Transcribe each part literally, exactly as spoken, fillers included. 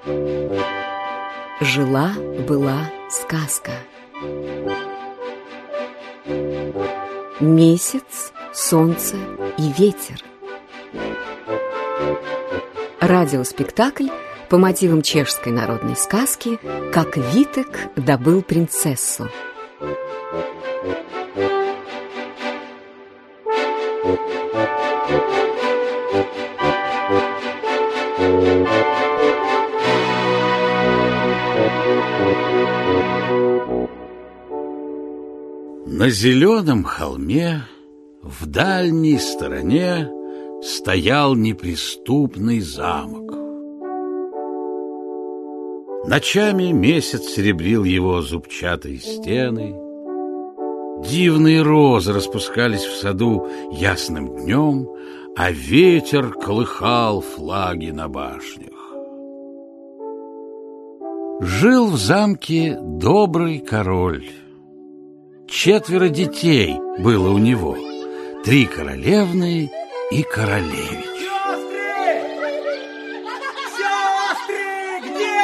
Жила-была сказка. Месяц, солнце и ветер. Радиоспектакль по мотивам чешской народной сказки «Как Витек добыл принцессу». На зеленом холме в дальней стороне стоял неприступный замок. Ночами месяц серебрил его зубчатые стены. Дивные розы распускались в саду ясным днем, а ветер колыхал флаги на башнях. Жил в замке добрый король. Четверо детей было у него, три королевны и королевич. Сестры! Сестры, где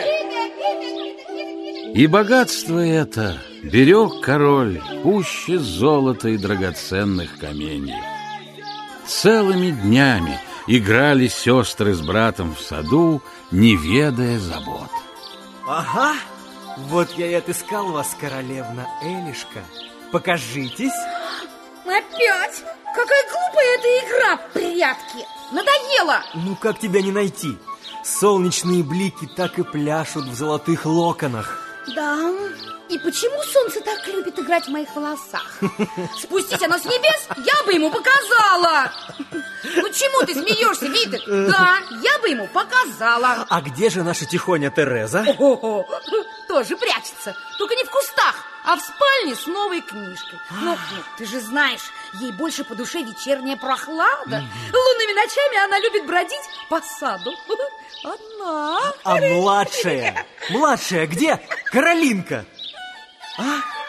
вы? И богатство это берег король пуще золота и драгоценных каменьев. Целыми днями играли сестры с братом в саду, не ведая забот. Ага, вот я и отыскал вас, королевна Элишка. Покажитесь. Опять? Какая глупая эта игра, прятки! Надоело! Ну как тебя не найти? Солнечные блики так и пляшут в золотых локонах. Да, и почему солнце так любит играть в моих волосах? Спустись оно с небес, я бы ему показала! Ну чему ты смеешься, Витек? Да, я бы ему показала. А где же наша тихоня Тереза? О-о-о, тоже прячется, только не в кустах, а в спальне с новой книжкой. Ну, ну, ты же знаешь, ей больше по душе вечерняя прохлада. Лунными ночами она любит бродить по саду. Одна. А младшая? Младшая где? Каролинка. А?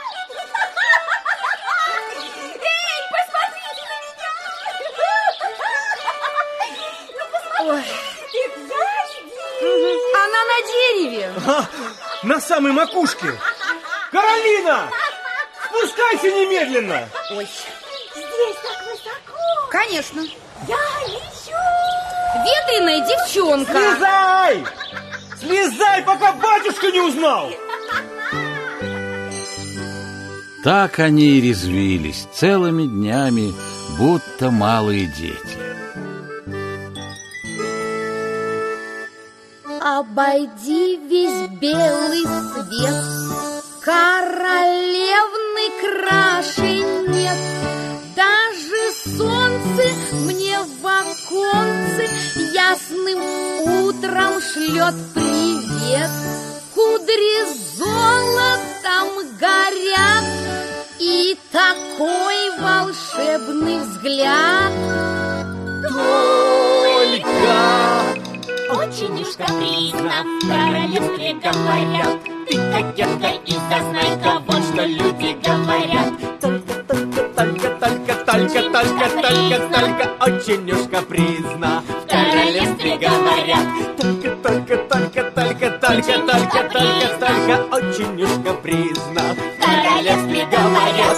Эй, посмотрите на меня! Ой. Она на дереве. А, на самой макушке. Каролина! Спускайся немедленно! Ой. Здесь так высоко. Конечно. Я лечу. Ветреная девчонка. Слезай! Слезай, пока батюшка не узнал! Так они и резвились целыми днями, будто малые дети. Обойди весь белый свет, королевны краше нет. Даже солнце мне в оконце ясным утром шлет привет. Кудри золотом горят, и такой волшебный взгляд. Только Очень уж капризно в королевстве говорят. Ты кокетка и зазнайка, вот что люди говорят. Только, только, только, только, только, только, только, только, очень уж капризно В королевстве говорят. Только, только, только, только, только, только, только, только, очень уж капризно В королевстве говорят.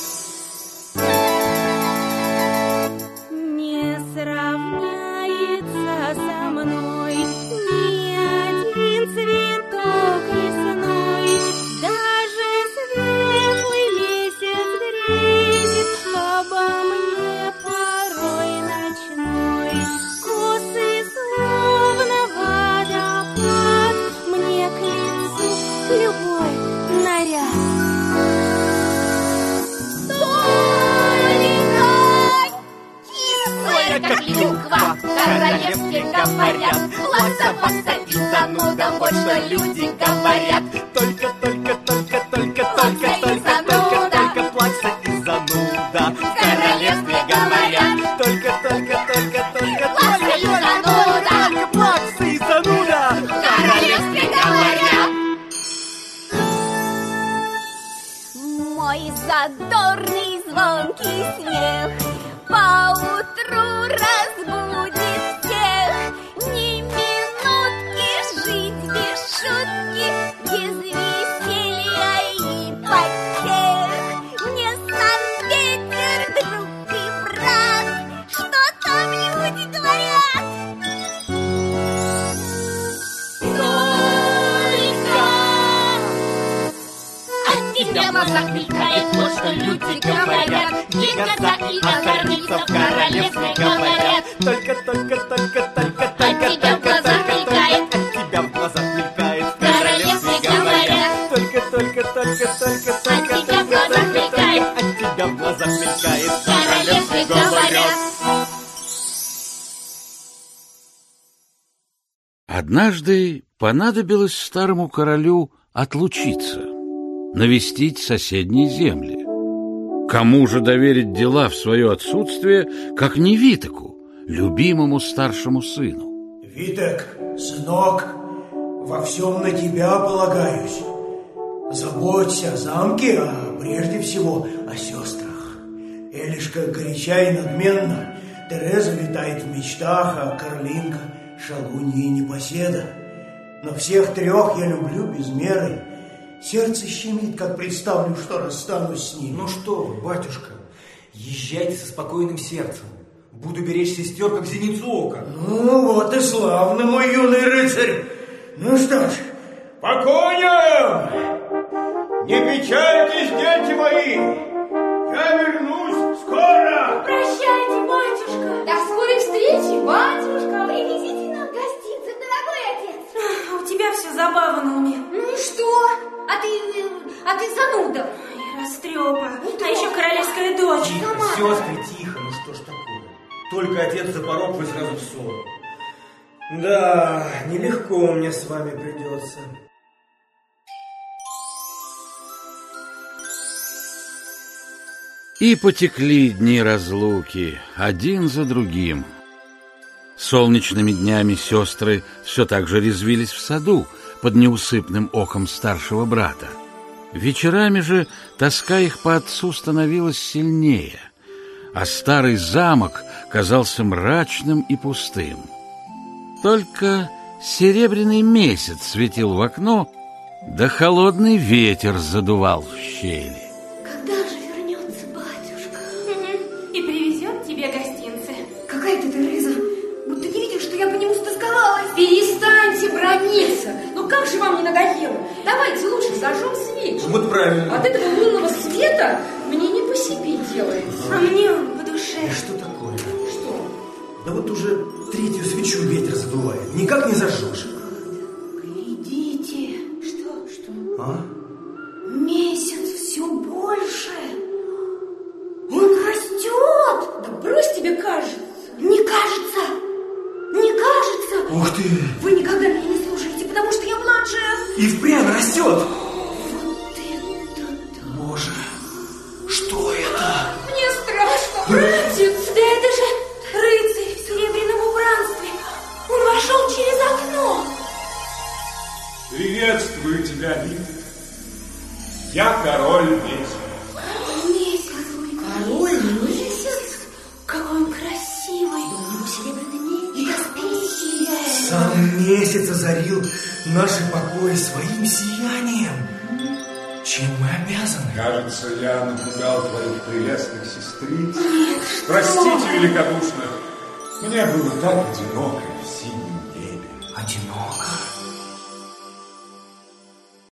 Не сравняется со мной ни один цветок лесной. Даже светлый месяц грезит обо мне порой ночной. Косы словно водопад, мне к лицу любой наряд. Кислая, как клюква, в королевстве говорят. Плакса-бакса и зануда, вот что люди говорят. Только, только, только, только, только, только, только, только, плакса и зануда в королевстве говорят. Только, только, только, только, Плакса и зануда, только, плакса и зануда в королевстве говорят. Мой задорный звонкий смех поутру разбудит всех. Ни минутки жизни глазах мелькает то, что люди говорят. Двигаться и озорниться в королевстве говорят. Только, только, только, только, только, От тебя в глазах мелькает, от тебя в глазах мелькает. в королевстве говорят. Только, только, только, только, только, От тебя в глазах мелькает, от тебя в глазах мелькает. в королевстве говорят. Однажды понадобилось старому королю отлучиться, навестить соседние земли. Кому же доверить дела в свое отсутствие, как не Витеку, любимому старшему сыну? Витек, сынок, во всем на тебя полагаюсь. Заботься о замке, а прежде всего о сестрах. Элишка горяча и надменна, Тереза витает в мечтах, а Каролинка шалунья и непоседа. Но всех трех я люблю без меры. Сердце щемит, как представлю, что расстанусь с ним. Ну что вы, батюшка, езжайте со спокойным сердцем. Буду беречь сестер, как зеницу ока. Ну, вот и славно, мой юный рыцарь. Ну что ж, по коням! Не печальтесь, дети мои! Я вернусь скоро! Прощайте, батюшка. До скорой встречи, батюшка. Привезите нам гостинцы, дорогой отец. А у тебя все забава на уме. Ну и что? А ты, а ты зануда. Ой, растрепа. А еще королевская дочь. Тихо, сестры, тихо, ну что ж такое? Только отец за порог, вы сразу в ссору. Да, нелегко мне с вами придется. И потекли дни разлуки, один за другим. Солнечными днями сестры все так же резвились в саду под неусыпным оком старшего брата. Вечерами же тоска их по отцу становилась сильнее, а старый замок казался мрачным и пустым. Только серебряный месяц светил в окно, да холодный ветер задувал в щели. Когда же вернется батюшка? И привезет тебе гостинцы. Какая ты, Тереза? Будто не видишь, что я по нему стосковалась. Перестаньте брониться. Ну как же вам не надоело? Давайте лучше зажжем свечи. Вот правильно. От этого лунного света мне не по себе делается. А мне он по душе. Что такое? Что? Да вот уже третью свечу ветер задувает. Никак не зажжешь. Глядите. Что? Что? А? Месяц все больше. Он растет. Да брось, тебе кажется. Не кажется. Не кажется. Ух ты! Вы никогда меня не слушаете, потому что я младшая. И впрямь растет! Вот это да. Боже, что это? Мне страшно, братец. Да это же рыцарь в серебряном убранстве. Он вошел через окно. Приветствую тебя, Витек. Я король Месяц. Месяц. Король месяц? Какой он красивый. У него серебряный меч. И доспехи сияют. Сам месяц озарил наши покои своим сиянием. Чем мы обязаны? Кажется, я напугал твоих прелестных сестриц. Простите великодушно. Мне было так одиноко в синем небе. Одиноко.